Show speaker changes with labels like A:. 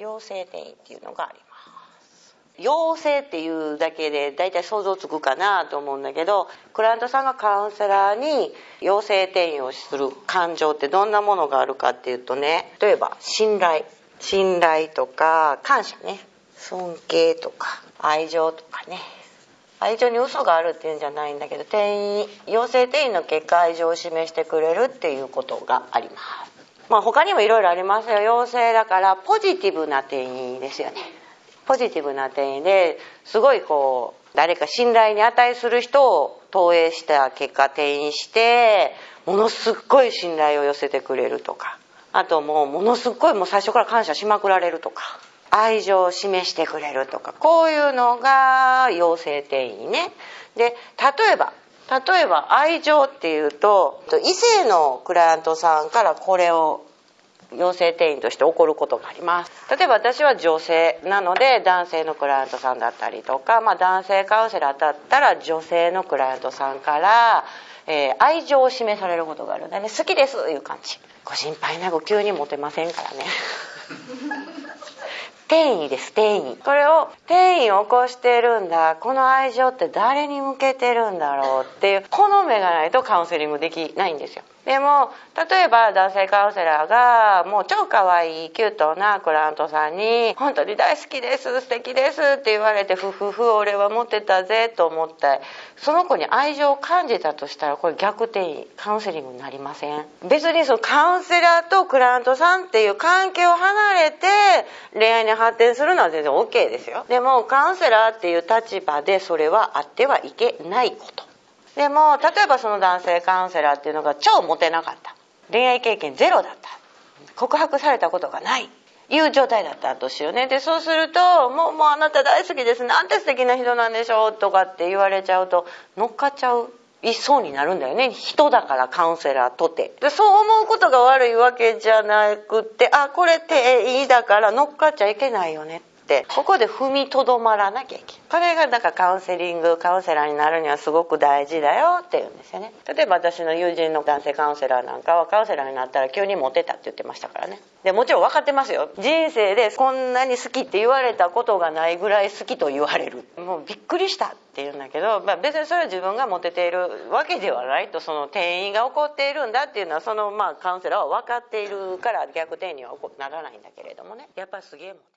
A: 陽性転移っていうのがあります。陽性っていうだけでだいたい想像つくかなと思うんだけど、クライアントさんがカウンセラーに陽性転移をする感情ってどんなものがあるかっていうとね、例えば信頼とか感謝ね、尊敬とか愛情とかね。愛情に嘘があるっていうんじゃないんだけど、陽性転移の結果愛情を示してくれるっていうことがあります。他にもいろいろありますよ。陽性だからポジティブな転移ですよね。ポジティブな転移ですごい誰か信頼に値する人を投影した結果転移してものすごい信頼を寄せてくれるとか、あとものすごい最初から感謝しまくられるとか、愛情を示してくれるとか、こういうのが陽性転移ね。で、例えば愛情っていうと異性のクライアントさんからこれを陽性転移として起こることがあります。例えば私は女性なので男性のクライアントさんだったりとか、男性カウンセラーだったら女性のクライアントさんから、愛情を示されることがあるんだね。好きですいう感じ。ご心配なく急にモテませんからね。転移です。転移。これを転移を起こしてるんだ、この愛情って誰に向けてるんだろうっていうこの目がないとカウンセリングできないんですよ。でも例えば男性カウンセラーがもう超可愛いキュートなクライアントさんに本当に大好きです、素敵ですって言われて、ふふふ俺はモテたぜと思ってその子に愛情を感じたとしたら、これ逆転移、カウンセリングになりません。別にそのカウンセラーとクライアントさんっていう関係を離れて恋愛に発展するのは全然 OK ですよ。でもカウンセラーっていう立場でそれはあってはいけないこと。でも例えばその男性カウンセラーっていうのが超モテなかった、恋愛経験ゼロだった、告白されたことがないいう状態だったとしようね。でそうするともうあなた大好きです、なんて素敵な人なんでしょうとかって言われちゃうと乗っかっちゃういそうになるんだよね。人だからカウンセラーとて。でそう思うことが悪いわけじゃなくって、これっていいだから乗っかっちゃいけないよねって、ここで踏みとどまらなきゃいけない。これがだからカウンセラーになるにはすごく大事だよって言うんですよね。例えば私の友人の男性カウンセラーなんかはカウンセラーになったら急にモテたって言ってましたからね。でもちろん分かってますよ。人生でこんなに好きって言われたことがないぐらい好きと言われる。もうびっくりしたって言うんだけど、別にそれは自分がモテているわけではないと、その転移が起こっているんだっていうのはそのカウンセラーは分かっているから逆転にはならないんだけれどもね。やっぱりすげえモテ